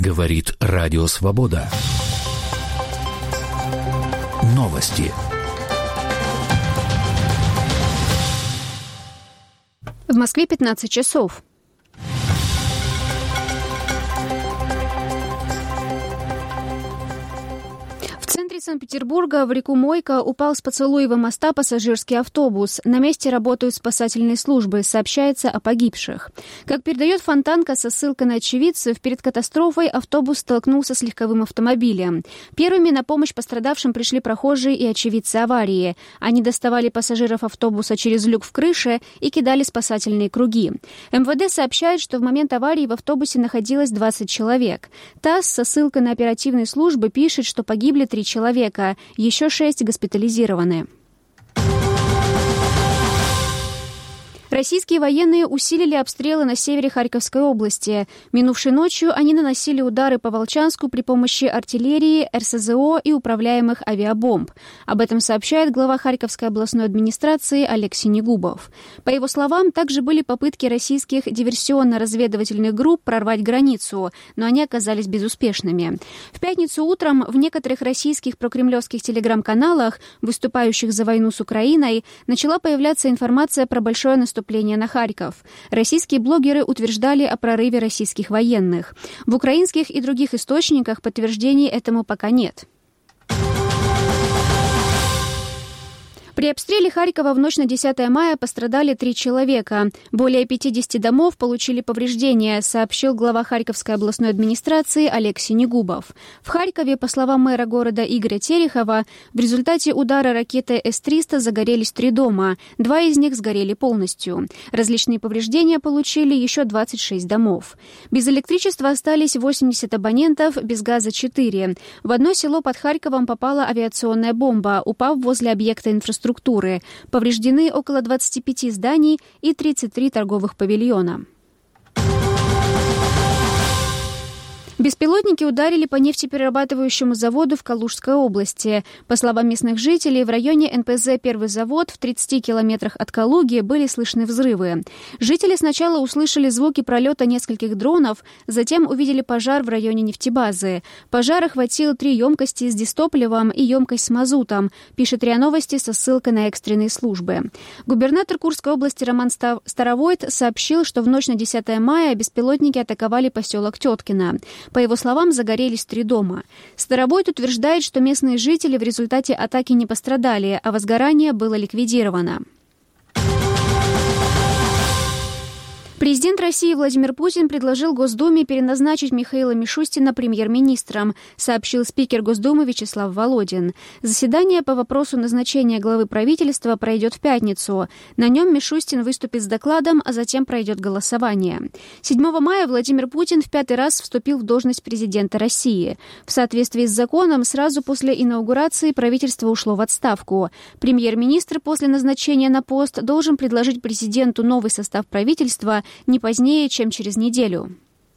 Говорит Радио Свобода. Новости. В Москве 15 часов. В центре Санкт-Петербурга в реку Мойка упал с Поцелуева моста пассажирский автобус. На месте работают спасательные службы. Сообщается о погибших. Как передает Фонтанка со ссылкой на очевидцев, перед катастрофой автобус столкнулся с легковым автомобилем. Первыми на помощь пострадавшим пришли прохожие и очевидцы аварии. Они доставали пассажиров автобуса через люк в крыше и кидали спасательные круги. МВД сообщает, что в момент аварии в автобусе находилось 20 человек. ТАСС со ссылкой на оперативные службы пишет, что погибли 3 человека, еще 6 госпитализированы. Российские военные усилили обстрелы на севере Харьковской области. Минувшей ночью они наносили удары по Волчанску при помощи артиллерии, РСЗО и управляемых авиабомб. Об этом сообщает глава Харьковской областной администрации Олег Синегубов. По его словам, также были попытки российских диверсионно-разведывательных групп прорвать границу, но они оказались безуспешными. В пятницу утром в некоторых российских прокремлевских телеграм-каналах, выступающих за войну с Украиной, начала появляться информация про большое наступление на Харьков. Российские блогеры утверждали о прорыве российских военных. В украинских и других источниках подтверждений этому пока нет. При обстреле Харькова в ночь на 10 мая пострадали 3 человека. Более 50 домов получили повреждения, сообщил глава Харьковской областной администрации Олег Синегубов. В Харькове, по словам мэра города Игоря Терехова, в результате удара ракеты С-300 загорелись 3 дома. 2 из них сгорели полностью. Различные повреждения получили еще 26 домов. Без электричества остались 80 абонентов, без газа 4. В одно село под Харьковом попала авиационная бомба, упав возле объекта инфраструктуры. Повреждены около 25 зданий и 33 торговых павильона. Беспилотники ударили по нефтеперерабатывающему заводу в Калужской области. По словам местных жителей, в районе НПЗ «Первый завод» в 30 километрах от Калуги были слышны взрывы. Жители сначала услышали звуки пролета нескольких дронов, затем увидели пожар в районе нефтебазы. Пожар охватил 3 емкости с дистопливом и емкость с мазутом, пишет РИА Новости со ссылкой на экстренные службы. Губернатор Курской области Роман Старовойт сообщил, что в ночь на 10 мая беспилотники атаковали поселок Теткино. По его словам, загорелись 3 дома. Старовойт утверждает, что местные жители в результате атаки не пострадали, а возгорание было ликвидировано. Президент России Владимир Путин предложил Госдуме переназначить Михаила Мишустина премьер-министром, сообщил спикер Госдумы Вячеслав Володин. Заседание по вопросу назначения главы правительства пройдет в пятницу. На нем Мишустин выступит с докладом, а затем пройдет голосование. 7 мая Владимир Путин в 5-й раз вступил в должность президента России. В соответствии с законом, сразу после инаугурации правительство ушло в отставку. Премьер-министр после назначения на пост должен предложить президенту новый состав правительства не позднее, чем через неделю.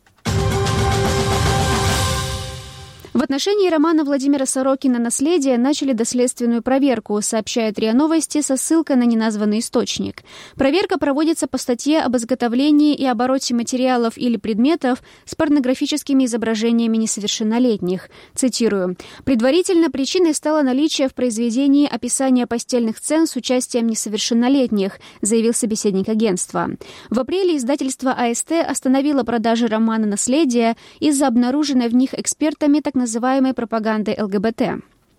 В отношении романа Владимира Сорокина «Наследие» начали доследственную проверку, сообщает РИА Новости со ссылкой на неназванный источник. Проверка проводится по статье об изготовлении и обороте материалов или предметов с порнографическими изображениями несовершеннолетних. Цитирую. «Предварительно причиной стало наличие в произведении описания постельных сцен с участием несовершеннолетних», заявил собеседник агентства. В апреле издательство АСТ остановило продажи романа «Наследие» из-за обнаруженной в них экспертами так называемой пропаганды ЛГБТ.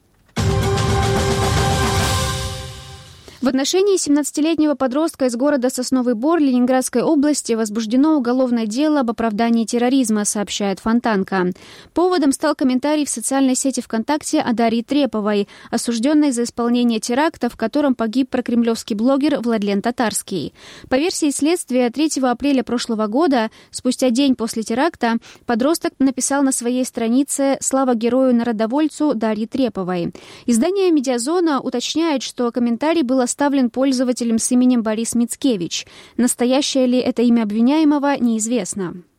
В отношении 17-летнего подростка из города Сосновый Бор Ленинградской области возбуждено уголовное дело об оправдании терроризма, сообщает Фонтанка. Поводом стал комментарий в социальной сети ВКонтакте о Дарье Треповой, осужденной за исполнение теракта, в котором погиб прокремлевский блогер Владлен Татарский. По версии следствия, 3 апреля прошлого года, спустя день после теракта, подросток написал на своей странице «Слава герою-народовольцу Дарье Треповой». Издание «Медиазона» уточняет, что комментарий был оставлен пользователем с именем Борис Мицкевич. Настоящее ли это имя обвиняемого, неизвестно.